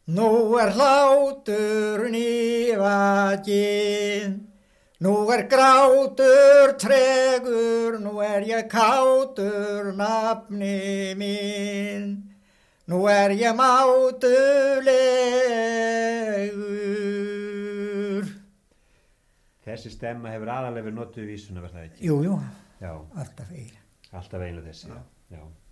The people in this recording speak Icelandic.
Nú hláturinn í vakinn, nú grátur tregur, nú ég kátur nafni mín, nú ég mátulegur. Þessi stemma hefur aðalega verið notuð í vísuna, var það ekki? Jú, Já, alltaf eiginlega. alltaf eiginlega þessi, já.